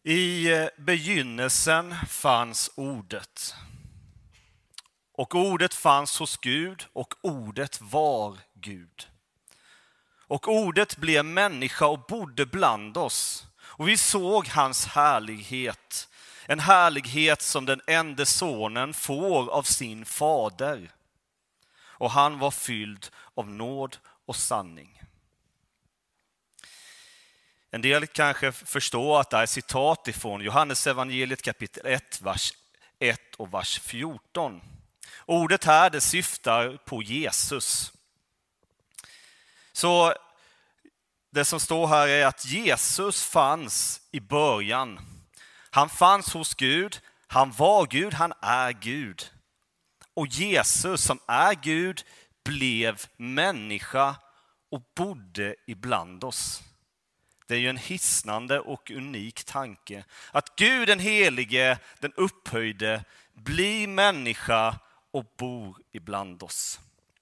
I begynnelsen fanns ordet. Och ordet fanns hos Gud och ordet var Gud. Och ordet blev människa och bodde bland oss. Och vi såg hans härlighet. En härlighet som den enda sonen får av sin fader. Och han var fylld av nåd och sanning. En del kanske förstår att det är citat ifrån Johannes evangeliet kapitel 1, vers 1 och vers 14. Ordet här det syftar på Jesus. Så det som står här är att Jesus fanns i början. Han fanns hos Gud, han var Gud, han är Gud. Och Jesus som är Gud blev människa och bodde ibland oss. Det är ju en hisnande och unik tanke. Att Gud den helige, den upphöjde, blir människa och bor ibland oss.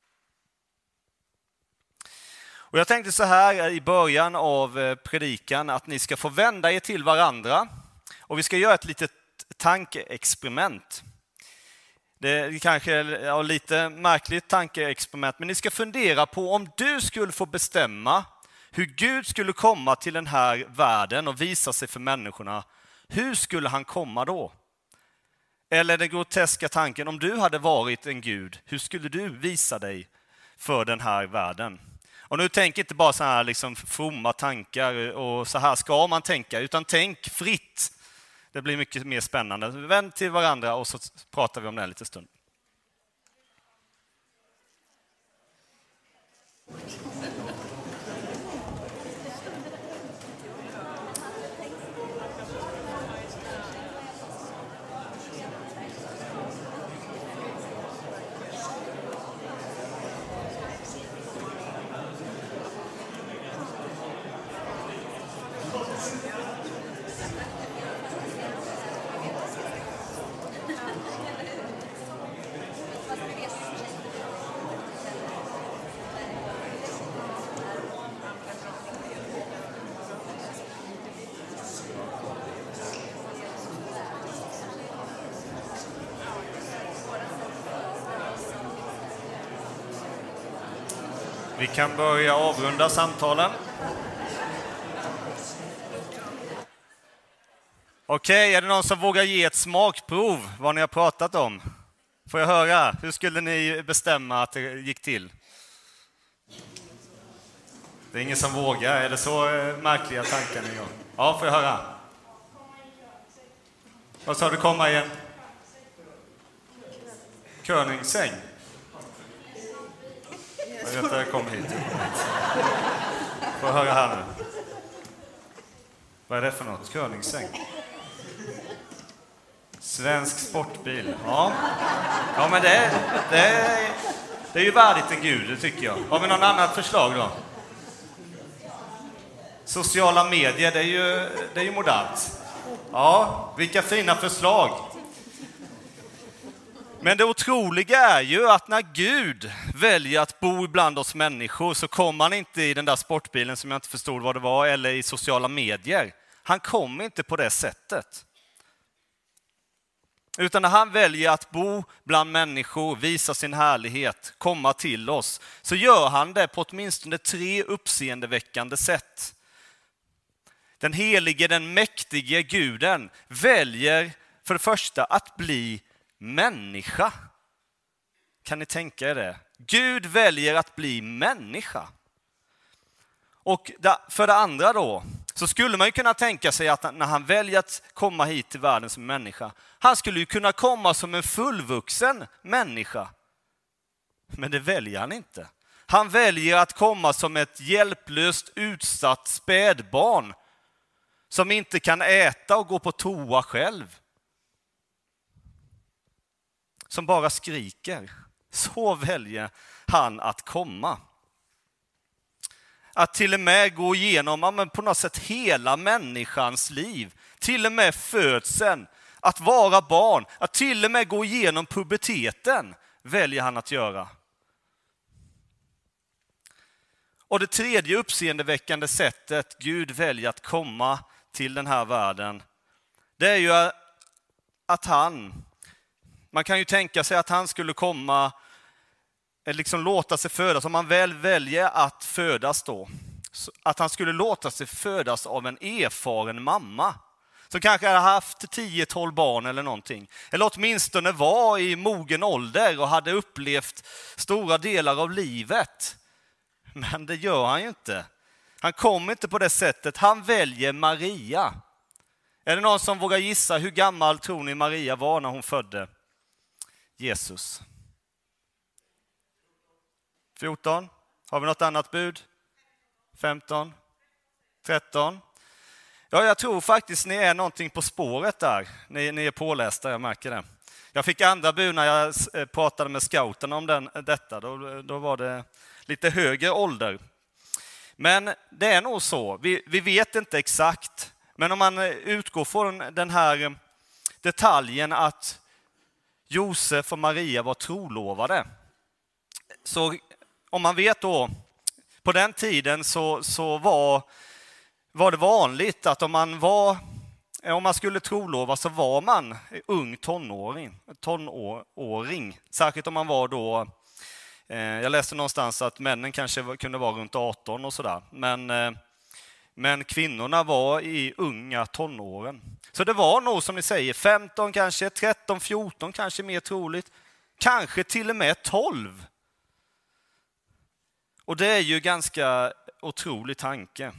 Och jag tänkte så här i början av predikan att ni ska få vända er till varandra. Och vi ska göra ett litet tankeexperiment. Det är kanske lite märkligt tankeexperiment, men ni ska fundera på om du skulle få bestämma hur Gud skulle komma till den här världen och visa sig för människorna. Hur skulle han komma då? Eller den groteska tanken, om du hade varit en Gud, hur skulle du visa dig för den här världen? Och nu tänk inte bara så här liksom fromma tankar och så här ska man tänka, utan tänk fritt. Det blir mycket mer spännande. Vänd till varandra och så pratar vi om det en liten stund. Vi kan börja avrunda samtalen. Okej, är det någon som vågar ge ett smakprov vad ni har pratat om? Får jag höra? Hur skulle ni bestämma att det gick till? Det är ingen som vågar. Är det så märkliga tankar ni har? Ja, får jag höra? Vad sa du komma igen? Körningssäng. Jag vet att jag kom hit. Får jag höra här nu? Vad är det för något? Körningssäng. Svensk sportbil. Ja, men det är ju värdigt en gud, det tycker jag. Har vi någon annat förslag då? Sociala medier, det är ju modernt. Ja, vilka fina förslag. Men det otroliga är ju att när Gud väljer att bo ibland oss människor så kommer han inte i den där sportbilen som jag inte förstod vad det var eller i sociala medier. Han kommer inte på det sättet. Utan när han väljer att bo bland människor, visa sin härlighet, komma till oss, så gör han det på åtminstone 3 uppseendeväckande sätt. Den helige, den mäktige guden väljer för det första att bli människa. Kan ni tänka er det? Gud väljer att bli människa. Och för det andra då, så skulle man ju kunna tänka sig att när han väljer att komma hit till världen som människa, han skulle ju kunna komma som en fullvuxen människa. Men det väljer han inte. Han väljer att komma som ett hjälplöst, utsatt spädbarn som inte kan äta och gå på toa själv. Som bara skriker. Så väljer han att komma. Att till och med gå igenom på något sätt hela människans liv. Till och med födseln. Att vara barn. Att till och med gå igenom puberteten väljer han att göra. Och det tredje uppseendeväckande sättet Gud väljer att komma till den här världen det är ju att man kan ju tänka sig att han skulle komma, liksom låta sig födas, om man väl väljer att födas då, att han skulle låta sig födas av en erfaren mamma som kanske hade haft 10-12 barn eller någonting. Eller åtminstone var i mogen ålder och hade upplevt stora delar av livet. Men det gör han ju inte. Han kommer inte på det sättet. Han väljer Maria. Är det någon som vågar gissa hur gammal tror ni Maria var när hon födde Jesus? 14? Har vi något annat bud? 15? 13? Ja, jag tror faktiskt ni är någonting på spåret där. Ni är pålästa, jag märker det. Jag fick andra bud när jag pratade med scouterna om detta. Då var det lite högre ålder. Men det är nog så. Vi vet inte exakt. Men om man utgår från den här detaljen att Josef och Maria var trolovade. Så om man vet då, på den tiden så var det vanligt att om man skulle trolova så var man ung tonåring. Särskilt om man var då, jag läste någonstans att männen kanske kunde vara runt 18 och sådär. Men kvinnorna var i unga tonåren. Så det var nog som ni säger 15 kanske, 13, 14 kanske mer troligt. Kanske till och med 12. Och det är ju ganska otrolig tanke.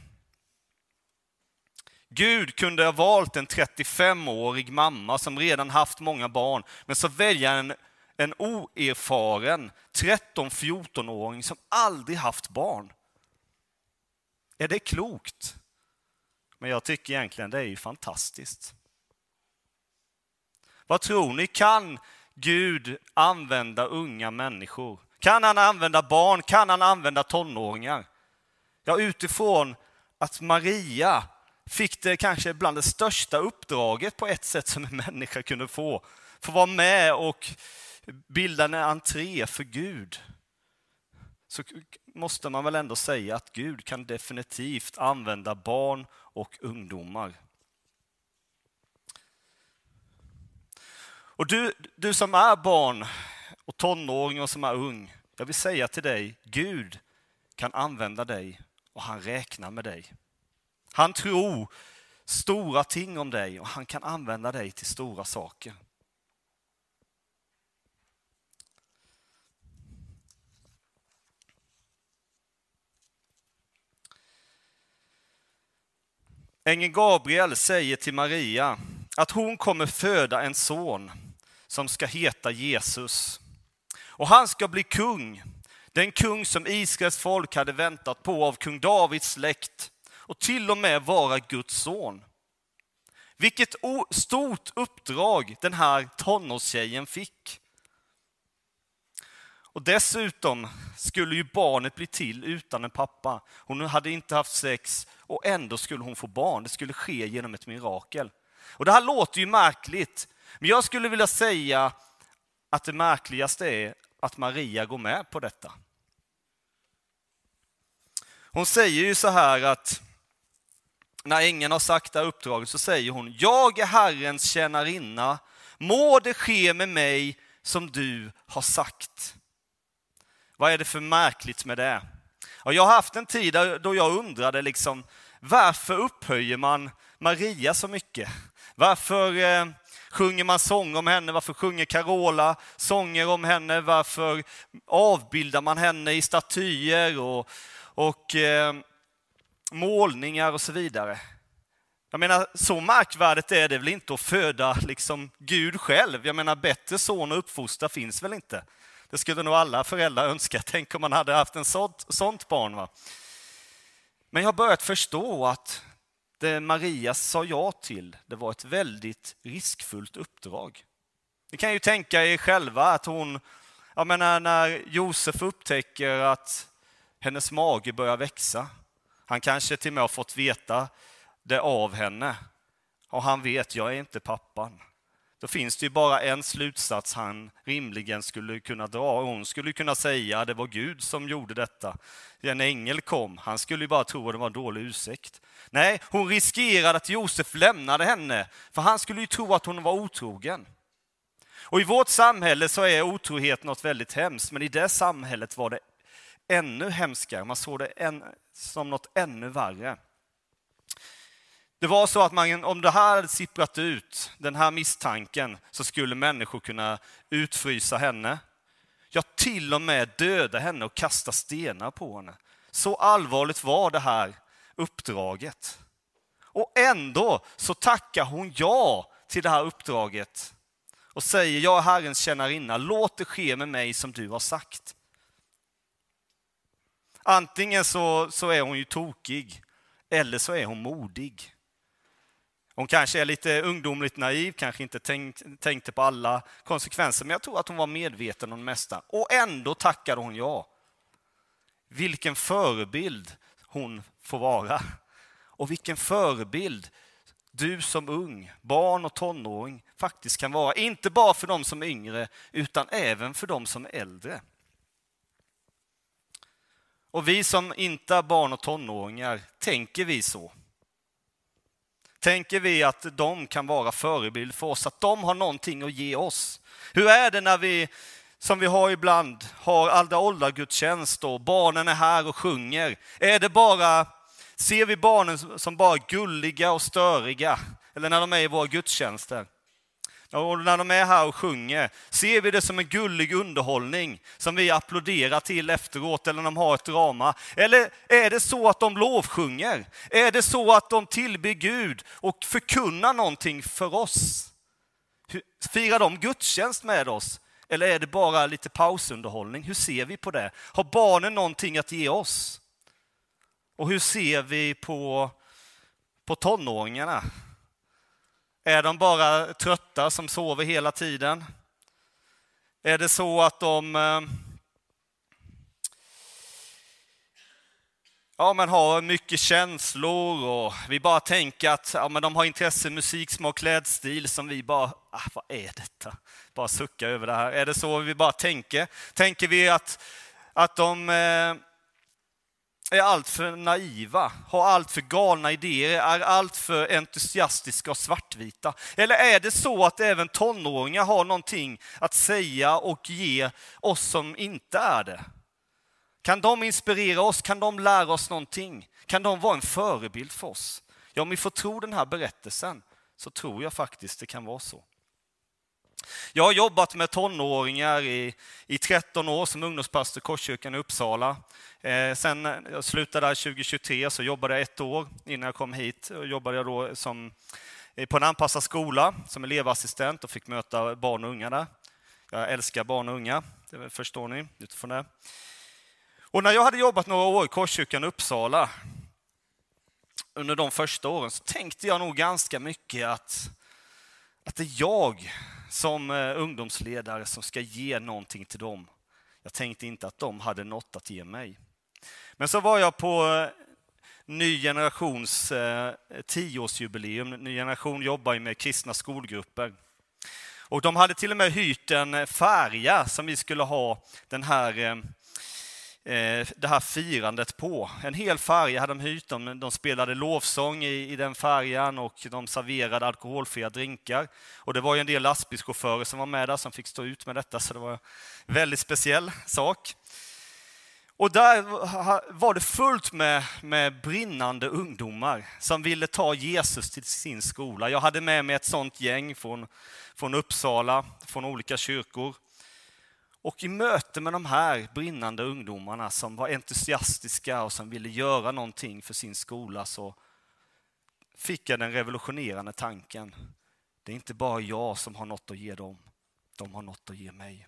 Gud kunde ha valt en 35-årig mamma som redan haft många barn. Men så väljer en oerfaren 13-14-åring som aldrig haft barn. Är det klokt? Men jag tycker egentligen det är ju fantastiskt. Vad tror ni? Kan Gud använda unga människor? Kan han använda barn? Kan han använda tonåringar? Ja, utifrån att Maria fick det kanske bland det största uppdraget på ett sätt som en människa kunde få. Få vara med och bilda en entré för Gud. Så måste man väl ändå säga att Gud kan definitivt använda barn och ungdomar. Och du som är barn och tonåring och som är ung, jag vill säga till dig, Gud kan använda dig och han räknar med dig. Han tror stora ting om dig och han kan använda dig till stora saker. Ängeln Gabriel säger till Maria att hon kommer föda en son som ska heta Jesus. Och han ska bli kung, den kung som Israels folk hade väntat på av kung Davids släkt och till och med vara Guds son. Vilket stort uppdrag den här tonårstjejen fick. Och dessutom skulle ju barnet bli till utan en pappa. Hon hade inte haft sex och ändå skulle hon få barn. Det skulle ske genom ett mirakel. Och det här låter ju märkligt. Men jag skulle vilja säga att det märkligaste är att Maria går med på detta. Hon säger ju så här att när ängeln har sagt det här uppdraget så säger hon: jag är Herrens tjänarinna, må det ske med mig som du har sagt. Vad är det för märkligt med det? Och jag har haft en tid då jag undrade liksom, varför upphöjer man Maria så mycket? Varför sjunger man sång om henne? Varför sjunger Carola sånger om henne? Varför avbildar man henne i statyer och målningar och så vidare? Jag menar, så märkvärdigt är det väl inte att föda liksom Gud själv. Jag menar, bättre son och uppfostra finns väl inte. Det skulle nog alla föräldrar önska. Tänk om man hade haft en sånt barn. Va? Men jag har börjat förstå att det Maria sa ja till, det var ett väldigt riskfullt uppdrag. Ni kan ju tänka er själva att när Josef upptäcker att hennes mage börjar växa. Han kanske till och med har fått veta det av henne. Och han vet, jag är inte pappan. Då finns det ju bara en slutsats han rimligen skulle kunna dra. Hon skulle kunna säga att det var Gud som gjorde detta. En ängel kom, han skulle ju bara tro att det var en dålig ursäkt. Nej, hon riskerade att Josef lämnade henne, för han skulle ju tro att hon var otrogen. Och i vårt samhälle så är otrohet något väldigt hemskt, men i det samhället var det ännu hemskare. Man såg det som något ännu värre. Det var så att om det här hade sipprat ut, den här misstanken, så skulle människor kunna utfrysa henne. Ja, till och med döda henne och kasta stenar på henne. Så allvarligt var det här uppdraget. Och ändå så tackar hon ja till det här uppdraget och säger: jag är Herrens tjänarinna, låt det ske med mig som du har sagt. Antingen så är hon ju tokig, eller så är hon modig. Hon kanske är lite ungdomligt naiv, kanske inte tänkte på alla konsekvenser, men jag tror att hon var medveten om det mesta. Och ändå tackade hon ja. Vilken förebild hon får vara. Och vilken förebild du som ung, barn och tonåring faktiskt kan vara. Inte bara för de som är yngre, utan även för de som är äldre. Och vi som inte är barn och tonåringar, tänker vi så? Tänker vi att de kan vara förebild för oss, att de har någonting att ge oss? Hur är det när vi, som vi har ibland, har alla åldergudstjänst och barnen är här och sjunger? Ser vi barnen som bara gulliga och störiga? Eller när de är i våra gudstjänster? Och när de är här och sjunger, ser vi det som en gullig underhållning som vi applåderar till efteråt, eller när de har ett drama? Eller är det så att de lovsjunger? Är det så att de tillber Gud och förkunnar någonting för oss? Firar de gudstjänst med oss? Eller är det bara lite pausunderhållning? Hur ser vi på det? Har barnen någonting att ge oss? Och hur ser vi på tonåringarna? Är de bara trötta som sover hela tiden? Är det så att de har mycket känslor och vi bara tänker att de har intresse, musik, smak, klädstil som vi bara, vad är detta? Bara sucka över det här. Är det så vi bara tänker? Tänker vi att de är allt för naiva, har allt för galna idéer, är allt för entusiastiska och svartvita? Eller är det så att även tonåringar har någonting att säga och ge oss som inte är det? Kan de inspirera oss? Kan de lära oss någonting? Kan de vara en förebild för oss? Ja, om vi får tro den här berättelsen så tror jag faktiskt det kan vara så. Jag har jobbat med tonåringar i 13 år som ungdomspastor i Korskyrkan i Uppsala. Sen jag slutade där 2023 så jobbade jag 1 år innan jag kom hit. Och jobbade jag då på en anpassad skola som elevassistent och fick möta barn och unga där. Jag älskar barn och unga, det förstår ni utifrån det. Och när jag hade jobbat några år i Korskyrkan i Uppsala under de första åren så tänkte jag nog ganska mycket att det är jag som ungdomsledare som ska ge någonting till dem. Jag tänkte inte att de hade något att ge mig. Men så var jag på Ny Generations 10-årsjubileum. Ny Generation jobbar ju med kristna skolgrupper. Och de hade till och med hyrt en färja som vi skulle ha det här firandet på. En hel färja hade de hyrt. De spelade lovsång i den färjan och de serverade alkoholfria drinkar. Och det var ju en del lastbilschaufförer som var med där som fick stå ut med detta, så det var en väldigt speciell sak. Och där var det fullt med brinnande ungdomar som ville ta Jesus till sin skola. Jag hade med mig ett sånt gäng från Uppsala, från olika kyrkor. Och i möte med de här brinnande ungdomarna som var entusiastiska och som ville göra någonting för sin skola så fick jag den revolutionerande tanken. Det är inte bara jag som har något att ge dem, de har något att ge mig.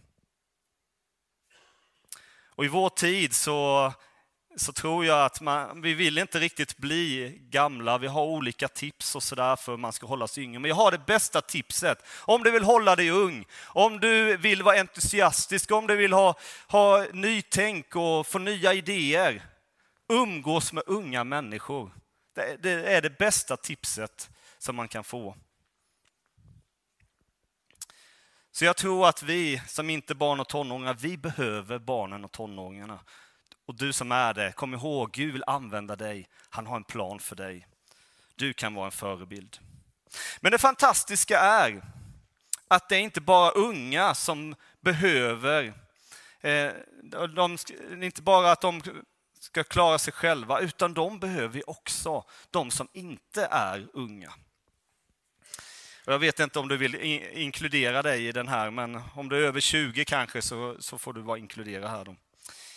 Och i vår tid så tror jag att vi vill inte riktigt bli gamla. Vi har olika tips och sådär för att man ska hålla sig yngre. Men jag har det bästa tipset. Om du vill hålla dig ung, om du vill vara entusiastisk, om du vill ha nytänk och få nya idéer. Umgås med unga människor. Det är det bästa tipset som man kan få. Så jag tror att vi som inte är barn och tonåringar, vi behöver barnen och tonåringarna. Och du som är det, kom ihåg, Gud vill använda dig. Han har en plan för dig. Du kan vara en förebild. Men det fantastiska är att det är inte bara unga som behöver, inte bara att de ska klara sig själva, utan de behöver också de som inte är unga. Och jag vet inte om du vill inkludera dig i den här, men om du är över 20 kanske så får du vara inkluderad här då.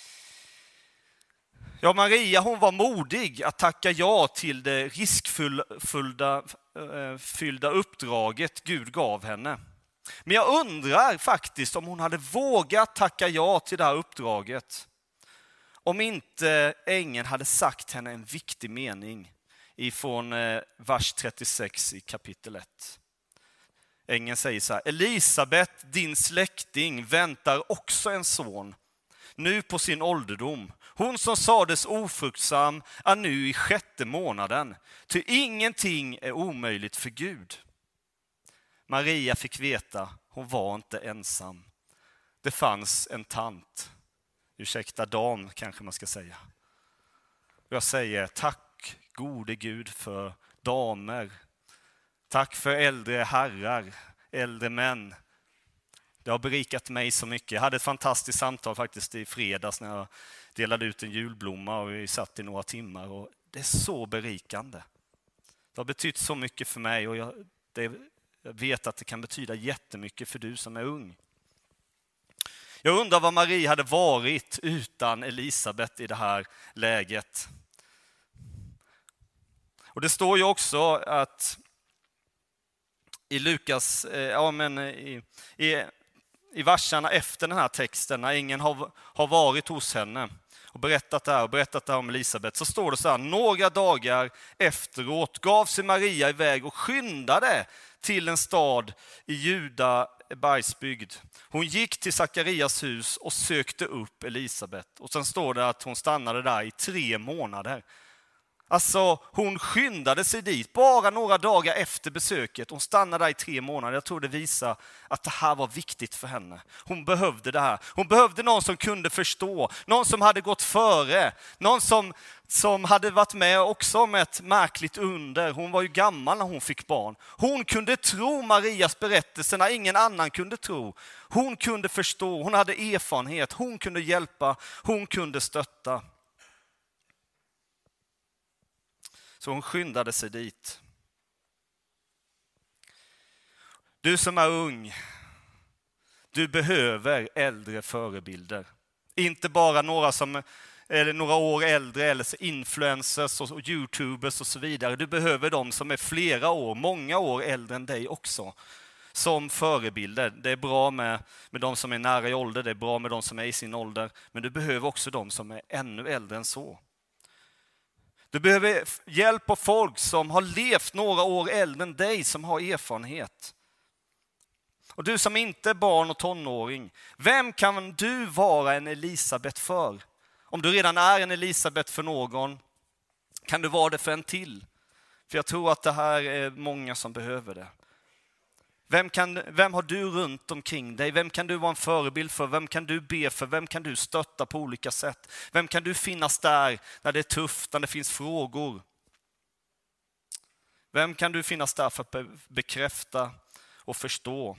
Ja, Maria, hon var modig att tacka ja till det riskfyllda uppdraget Gud gav henne. Men jag undrar faktiskt om hon hade vågat tacka ja till det här uppdraget om inte ängeln hade sagt henne en viktig mening ifrån vers 36 i kapitel 1. Ängeln säger så här: Elisabet, din släkting, väntar också en son, nu på sin ålderdom. Hon som sades ofruktsam är nu i 6:e månaden, ty ingenting är omöjligt för Gud. Maria fick veta, hon var inte ensam. Det fanns en tant, ursäkta dam kanske man ska säga. Jag säger tack gode Gud för damer. Tack för äldre herrar, äldre män. Det har berikat mig så mycket. Jag hade ett fantastiskt samtal faktiskt i fredags när jag delade ut en julblomma och vi satt i några timmar. Och det är så berikande. Det har betytt så mycket för mig och jag vet att det kan betyda jättemycket för du som är ung. Jag undrar vad Maria hade varit utan Elisabet i det här läget. Och det står ju också att i Lukas, i verserna efter den här texten, när ingen har varit hos henne och berättat det här om Elisabet, så står det så här: några dagar efteråt gav sig Maria iväg och skyndade till en stad i Juda bergsbygd. Hon gick till Sakarias hus och sökte upp Elisabet. Och sen står det att hon stannade där i 3 månader. Alltså hon skyndade sig dit bara några dagar efter besöket. Hon stannade där i 3 månader. Jag tror det visar att det här var viktigt för henne. Hon behövde det här. Hon behövde någon som kunde förstå. Någon som hade gått före. Någon som hade varit med också med ett märkligt under. Hon var ju gammal när hon fick barn. Hon kunde tro Marias berättelse när ingen annan kunde tro. Hon kunde förstå. Hon hade erfarenhet. Hon kunde hjälpa. Hon kunde stötta. Så hon skyndade sig dit. Du som är ung, du behöver äldre förebilder. Inte bara några som är några år äldre eller influencers och YouTubers och så vidare. Du behöver de som är flera år, många år äldre än dig också. Som förebilder. Det är bra med de som är nära i ålder, det är bra med de som är i sin ålder. Men du behöver också de som är ännu äldre än så. Du behöver hjälp av folk som har levt några år äldre än dig, som har erfarenhet. Och du som inte är barn och tonåring, vem kan du vara en Elisabet för? Om du redan är en Elisabet för någon, kan du vara det för en till? För jag tror att det här är många som behöver det. Vem har du runt omkring dig? Vem kan du vara en förebild för? Vem kan du be för? Vem kan du stötta på olika sätt? Vem kan du finnas där när det är tufft, när det finns frågor? Vem kan du finnas där för att bekräfta och förstå?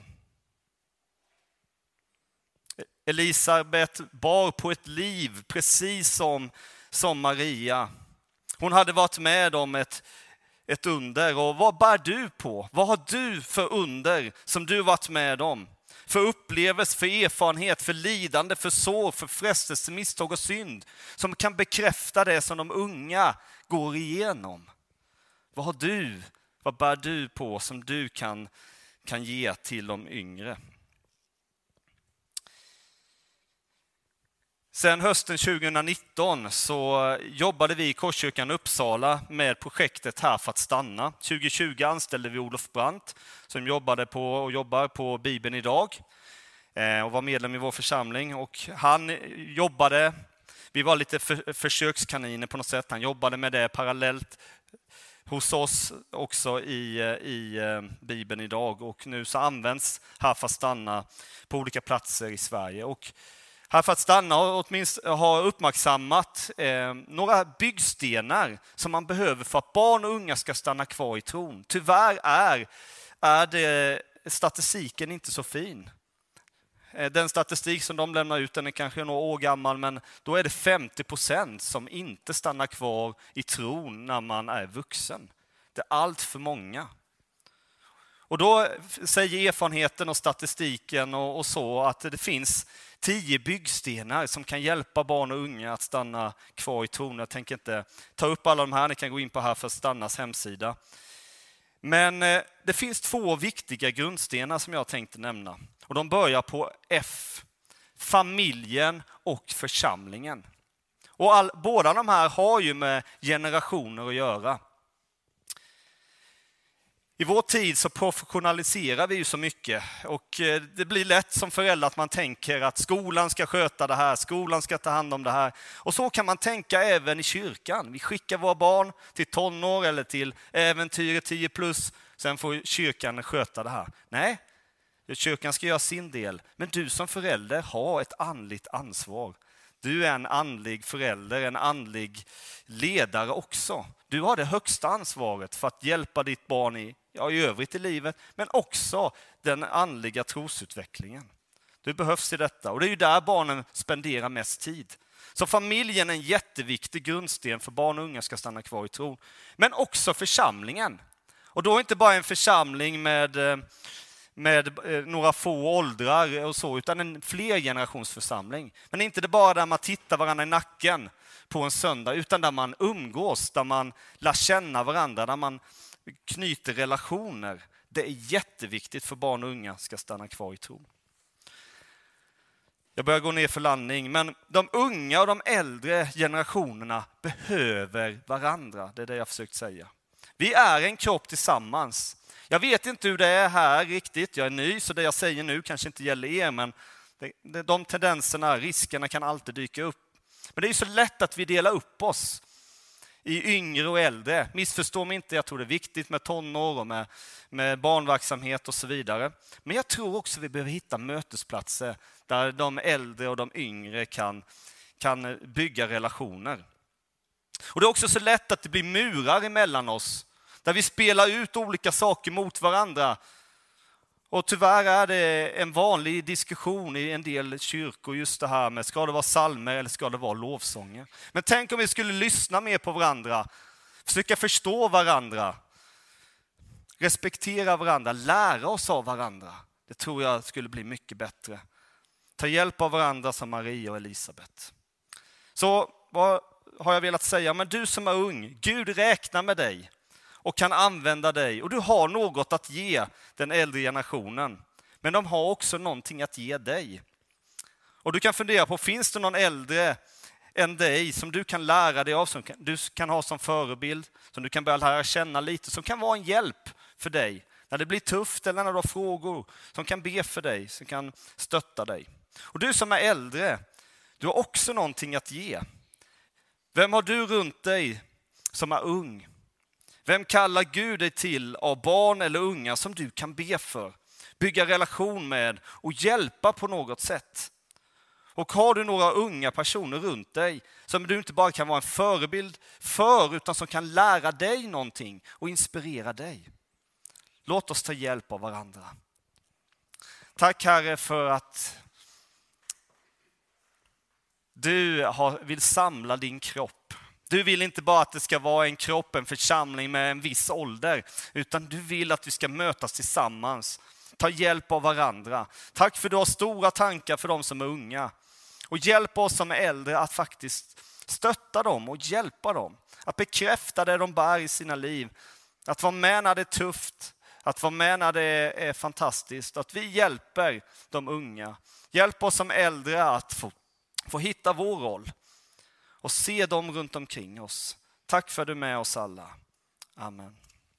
Elisabet bar på ett liv precis som Maria. Hon hade varit med om ett under. Och vad bär du på? Vad har du för under som du varit med om? För upplevelse, för erfarenhet, för lidande, för sår, för frestelse, misstag och synd. Som kan bekräfta det som de unga går igenom. Vad bär du på som du kan ge till de yngre? Sen hösten 2019 så jobbade vi i Korskyrkan Uppsala med projektet Här för att stanna. 2020 anställde vi Olof Brandt som jobbar på Bibeln idag och var medlem i vår församling. Och han jobbade, vi var lite försökskaniner på något sätt, han jobbade med det parallellt hos oss också i Bibeln idag. Och nu så används Här för att stanna på olika platser i Sverige. Och Här för att stanna har uppmärksammat några byggstenar som man behöver för att barn och unga ska stanna kvar i tron. Tyvärr är det statistiken inte så fin. Den statistik som de lämnar ut, den är kanske några år gammal, men då är det 50% som inte stannar kvar i tron när man är vuxen. Det är allt för många. Och då säger erfarenheten och statistiken och så att det finns 10 byggstenar som kan hjälpa barn och unga att stanna kvar i tron. Jag tänker inte ta upp alla de här, ni kan gå in på Här för att stannas hemsida. Men det finns 2 viktiga grundstenar som jag tänkte nämna. Och de börjar på F. Familjen och församlingen. Och båda de här har ju med generationer att göra. I vår tid så professionaliserar vi ju så mycket. Och det blir lätt som förälder att man tänker att skolan ska sköta det här, skolan ska ta hand om det här. Och så kan man tänka även i kyrkan. Vi skickar våra barn till tonår eller till äventyret 10+. Sen får kyrkan sköta det här. Nej, kyrkan ska göra sin del. Men du som förälder har ett andligt ansvar. Du är en andlig förälder, en andlig ledare också. Du har det högsta ansvaret för att hjälpa ditt barn i övrigt i livet, men också den andliga trosutvecklingen. Du behövs i detta och det är ju där barnen spenderar mest tid. Så familjen är en jätteviktig grundsten för barn och unga ska stanna kvar i tron. Men också församlingen. Och då inte bara en församling med några få åldrar och så, utan en flergenerationsförsamling. Men inte det bara där man tittar varandra i nacken på en söndag, utan där man umgås, där man lär känna varandra, där man knyter relationer. Det är jätteviktigt för barn och unga ska stanna kvar i tron. Jag börjar gå ner för landning, men de unga och de äldre generationerna behöver varandra. Det är det jag försökt säga. Vi är en kropp tillsammans. Jag vet inte hur det är här riktigt, jag är ny så det jag säger nu kanske inte gäller er, men de tendenserna, riskerna kan alltid dyka upp. Men det är ju så lätt att vi delar upp oss i yngre och äldre. Missförstå mig inte, jag tror det är viktigt med tonår och med barnverksamhet och så vidare. Men jag tror också vi behöver hitta mötesplatser där de äldre och de yngre kan bygga relationer. Och det är också så lätt att det blir murar emellan oss, där vi spelar ut olika saker mot varandra. Och tyvärr är det en vanlig diskussion i en del kyrkor just det här med ska det vara psalmer eller ska det vara lovsånger. Men tänk om vi skulle lyssna mer på varandra, försöka förstå varandra, respektera varandra, lära oss av varandra. Det tror jag skulle bli mycket bättre. Ta hjälp av varandra som Maria och Elisabet. Så vad har jag velat säga? Men du som är ung, Gud räknar med dig och kan använda dig. Och du har något att ge den äldre generationen. Men de har också någonting att ge dig. Och du kan fundera på, finns det någon äldre än dig som du kan lära dig av, som du kan ha som förebild, som du kan börja lära känna lite, som kan vara en hjälp för dig när det blir tufft eller när du har frågor, som kan be för dig, som kan stötta dig. Och du som är äldre, du har också någonting att ge. Vem har du runt dig som är ung? Vem kallar Gud dig till av barn eller unga som du kan be för, bygga relation med och hjälpa på något sätt? Och har du några unga personer runt dig som du inte bara kan vara en förebild för, utan som kan lära dig någonting och inspirera dig? Låt oss ta hjälp av varandra. Tack Herre för att du vill samla din kropp. Du vill inte bara att det ska vara en kropp, en församling med en viss ålder, utan du vill att vi ska mötas tillsammans, ta hjälp av varandra. Tack för att du har stora tankar för de som är unga. Och hjälp oss som är äldre att faktiskt stötta dem och hjälpa dem. Att bekräfta det de bär i sina liv. Att vara med när det är tufft. Att vara med när det är fantastiskt. Att vi hjälper de unga. Hjälp oss som äldre att få hitta vår roll. Och se dem runt omkring oss. Tack för att du är med oss alla. Amen.